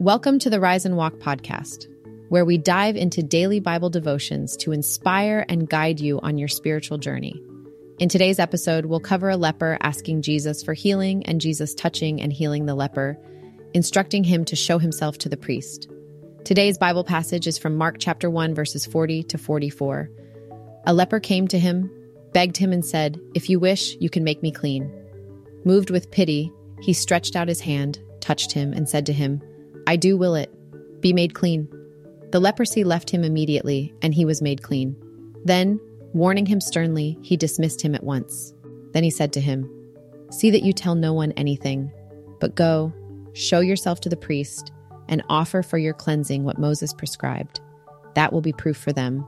Welcome to the Rise and Walk podcast, where we dive into daily Bible devotions to inspire and guide you on your spiritual journey. In today's episode, we'll cover a leper asking Jesus for healing and Jesus touching and healing the leper, instructing him to show himself to the priest. Today's Bible passage is from Mark chapter 1, verses 40 to 44. A leper came to him, begged him and said, "If you wish, you can make me clean." Moved with pity, he stretched out his hand, touched him, and said to him, "I do will it. Be made clean." The leprosy left him immediately, and he was made clean. Then, warning him sternly, he dismissed him at once. Then he said to him, "See that you tell no one anything, but go, show yourself to the priest, and offer for your cleansing what Moses prescribed. That will be proof for them."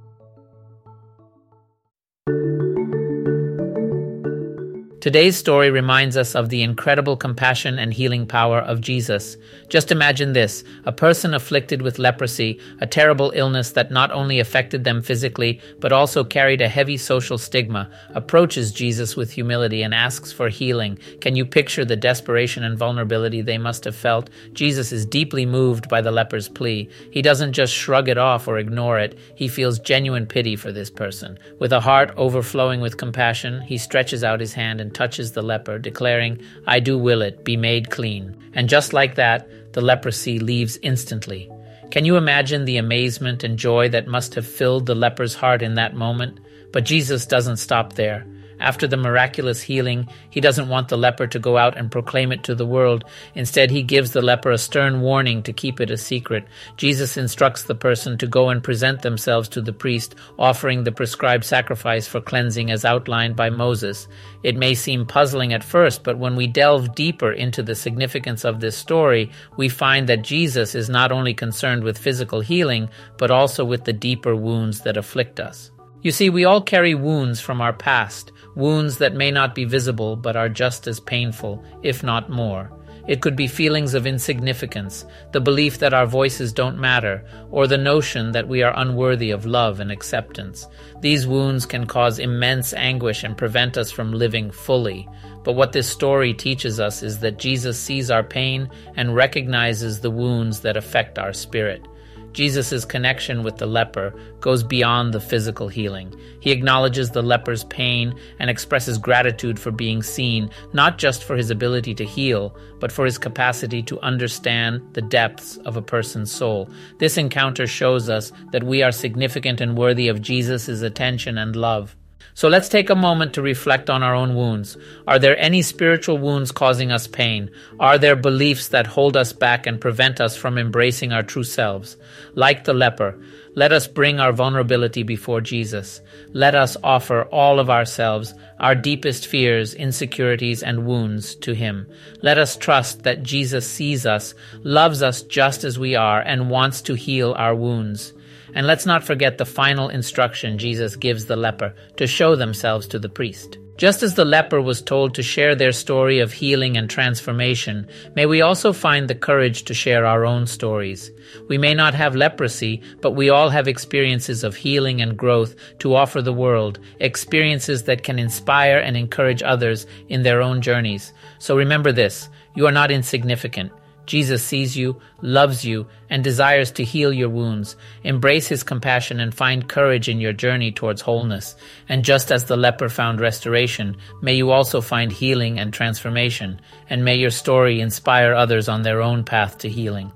Today's story reminds us of the incredible compassion and healing power of Jesus. Just imagine this: a person afflicted with leprosy, a terrible illness that not only affected them physically, but also carried a heavy social stigma, approaches Jesus with humility and asks for healing. Can you picture the desperation and vulnerability they must have felt? Jesus is deeply moved by the leper's plea. He doesn't just shrug it off or ignore it. He feels genuine pity for this person. With a heart overflowing with compassion, he stretches out his hand and touches the leper, declaring, "I do will it, be made clean." And just like that, the leprosy leaves instantly. Can you imagine the amazement and joy that must have filled the leper's heart in that moment? But Jesus doesn't stop there. After the miraculous healing, he doesn't want the leper to go out and proclaim it to the world. Instead, he gives the leper a stern warning to keep it a secret. Jesus instructs the person to go and present themselves to the priest, offering the prescribed sacrifice for cleansing as outlined by Moses. It may seem puzzling at first, but when we delve deeper into the significance of this story, we find that Jesus is not only concerned with physical healing, but also with the deeper wounds that afflict us. You see, we all carry wounds from our past, wounds that may not be visible but are just as painful, if not more. It could be feelings of insignificance, the belief that our voices don't matter, or the notion that we are unworthy of love and acceptance. These wounds can cause immense anguish and prevent us from living fully. But what this story teaches us is that Jesus sees our pain and recognizes the wounds that affect our spirit. Jesus' connection with the leper goes beyond the physical healing. He acknowledges the leper's pain and expresses gratitude for being seen, not just for his ability to heal, but for his capacity to understand the depths of a person's soul. This encounter shows us that we are significant and worthy of Jesus' attention and love. So let's take a moment to reflect on our own wounds. Are there any spiritual wounds causing us pain? Are there beliefs that hold us back and prevent us from embracing our true selves? Like the leper, let us bring our vulnerability before Jesus. Let us offer all of ourselves, our deepest fears, insecurities, and wounds to him. Let us trust that Jesus sees us, loves us just as we are, and wants to heal our wounds. And let's not forget the final instruction Jesus gives the leper to show themselves to the priest. Just as the leper was told to share their story of healing and transformation, may we also find the courage to share our own stories. We may not have leprosy, but we all have experiences of healing and growth to offer the world, experiences that can inspire and encourage others in their own journeys. So remember this: you are not insignificant. Jesus sees you, loves you, and desires to heal your wounds. Embrace his compassion and find courage in your journey towards wholeness. And just as the leper found restoration, may you also find healing and transformation. And may your story inspire others on their own path to healing.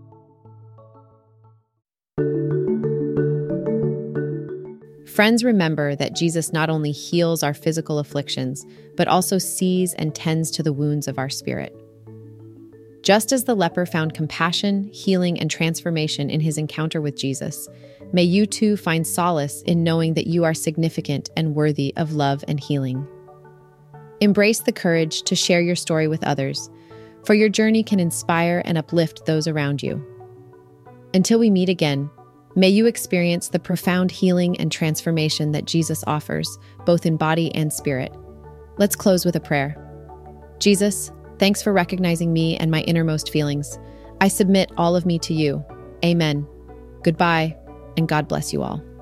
Friends, remember that Jesus not only heals our physical afflictions, but also sees and tends to the wounds of our spirit. Just as the leper found compassion, healing, and transformation in his encounter with Jesus, may you too find solace in knowing that you are significant and worthy of love and healing. Embrace the courage to share your story with others, for your journey can inspire and uplift those around you. Until we meet again, may you experience the profound healing and transformation that Jesus offers, both in body and spirit. Let's close with a prayer. Jesus, thanks for recognizing me and my innermost feelings. I submit all of me to you. Amen. Goodbye, and God bless you all.